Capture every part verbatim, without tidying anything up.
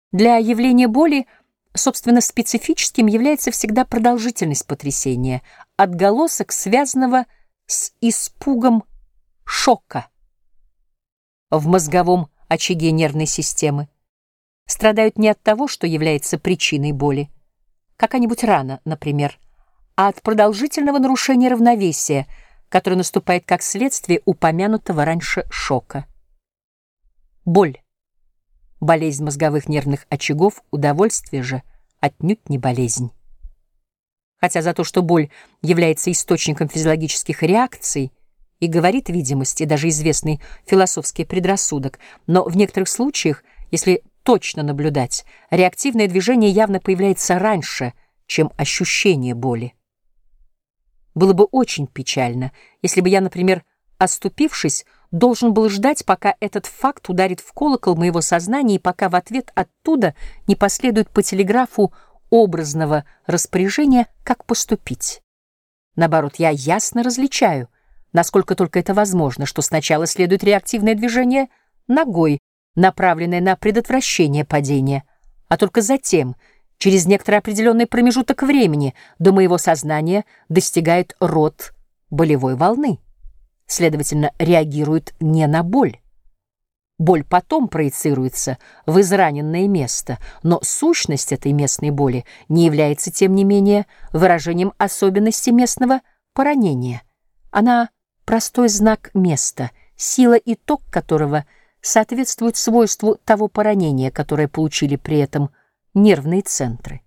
Для явления боли, собственно, специфическим является всегда продолжительность потрясения, отголосок, связанного с испугом шока в мозговом очаге нервной системы. Страдают не от того, что является причиной боли, какая-нибудь рана, например, а от продолжительного нарушения равновесия, которое наступает как следствие упомянутого раньше шока. Боль. Болезнь мозговых нервных очагов, удовольствие же отнюдь не болезнь. Хотя за то, что боль является источником физиологических реакций, и говорит видимость, и даже известный философский предрассудок, но в некоторых случаях, если точно наблюдать, реактивное движение явно появляется раньше, чем ощущение боли. Было бы очень печально, если бы я, например, оступившись, должен был ждать, пока этот факт ударит в колокол моего сознания и пока в ответ оттуда не последует по телеграфу образного распоряжения, как поступить. Наоборот, я ясно различаю, насколько только это возможно, что сначала следует реактивное движение ногой, направленное на предотвращение падения, а только затем, через некоторый определенный промежуток времени, до моего сознания достигает род болевой волны. Следовательно, реагирует не на боль. Боль потом проецируется в израненное место, но сущность этой местной боли не является, тем не менее, выражением особенности местного поранения. Она — простой знак места, сила и ток которого соответствуют свойству того поранения, которое получили при этом нервные центры.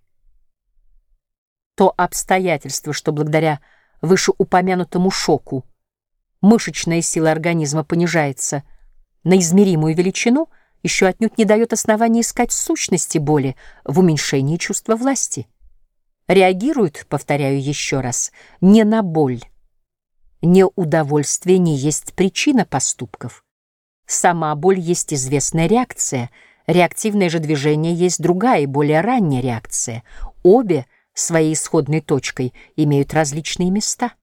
То обстоятельство, что благодаря вышеупомянутому шоку мышечная сила организма понижается на измеримую величину, еще отнюдь не дает основания искать сущности боли в уменьшении чувства власти. Реагирует, повторяю еще раз, не на боль. Неудовольствие не есть причина поступков. Сама боль есть известная реакция, реактивное же движение есть другая и более ранняя реакция. Обе своей исходной точкой имеют различные места.